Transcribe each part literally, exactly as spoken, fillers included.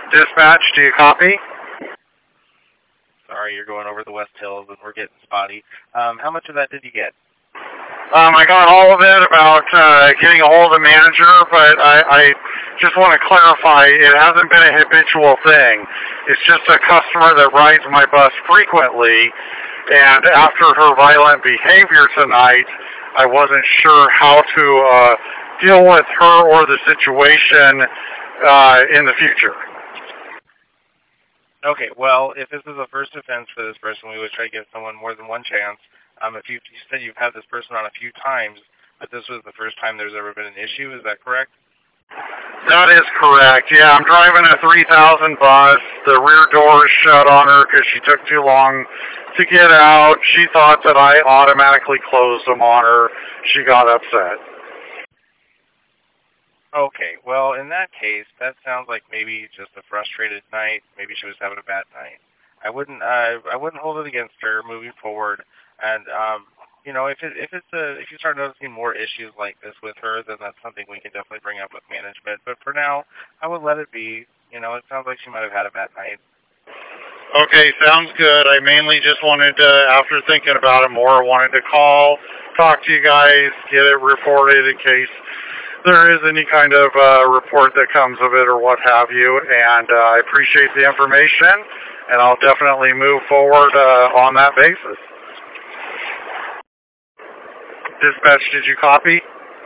Dispatch, do you copy? Sorry, you're going over the West Hills and we're getting spotty. Um, how much of that did you get? Um, I got all of it about uh, getting a hold of the manager, but I, I just want to clarify, it hasn't been a habitual thing. It's just a customer that rides my bus frequently, and after her violent behavior tonight, I wasn't sure how to uh, deal with her or the situation uh, in the future. Okay, well, if this is a first offense for this person, we would try to give someone more than one chance. Um, if you, you said you've had this person on a few times, but this was the first time there's ever been an issue, is that correct? That is correct. Yeah, I'm driving a three thousand bus. The rear door is shut on her because she took too long to get out. She thought that I automatically closed them on her. She got upset. Okay, well, in that case, that sounds like maybe just a frustrated night. Maybe she was having a bad night. I wouldn't, uh, I wouldn't hold it against her moving forward. And um, you know, if it, if it's a, if you start noticing more issues like this with her, then that's something we can definitely bring up with management. But for now, I would let it be. You know, it sounds like she might have had a bad night. Okay, sounds good. I mainly just wanted to, after thinking about it more, wanted to call, talk to you guys, get it reported in case there is any kind of uh, report that comes of it or what have you. And uh, I appreciate the information, and I'll definitely move forward uh, on that basis. Dispatch, did you copy?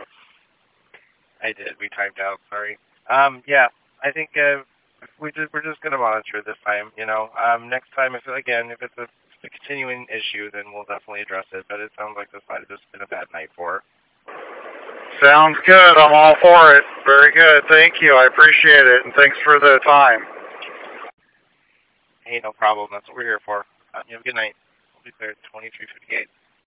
I did. We timed out. Sorry. Um, yeah, I think uh, we just, we're just going to monitor this time. You know, um, next time, if again, if it's a, a continuing issue, then we'll definitely address it. But it sounds like this might have just been a bad night for her. Sounds good. I'm all for it. Very good. Thank you. I appreciate it, and thanks for the time. Hey, no problem. That's what we're here for. Uh, you have a good night. We'll be there at twenty-three fifty-eight.